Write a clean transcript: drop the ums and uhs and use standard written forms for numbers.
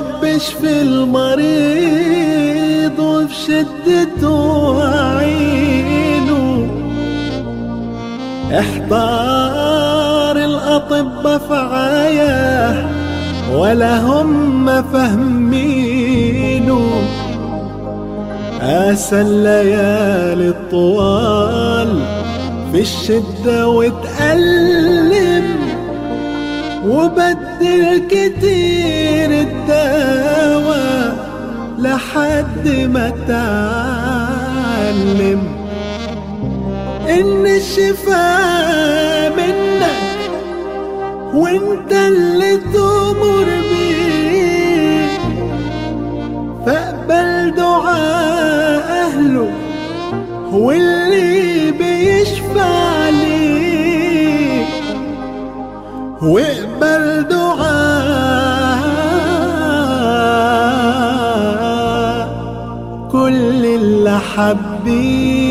رب اشفي المريض وفي شدته أعينه. احتار الأطباء في عياه ولا هم فهمينه. قاسى الليالي الطوال في الشدة وتألم، وبدل كتير الدواء لحد ما تعلم إن الشفاء منك وانت اللي تؤمر بيه. فاقبل دعاء أهله واللي بيشفع ليه، واقبل دعاء كل اللي حبيه.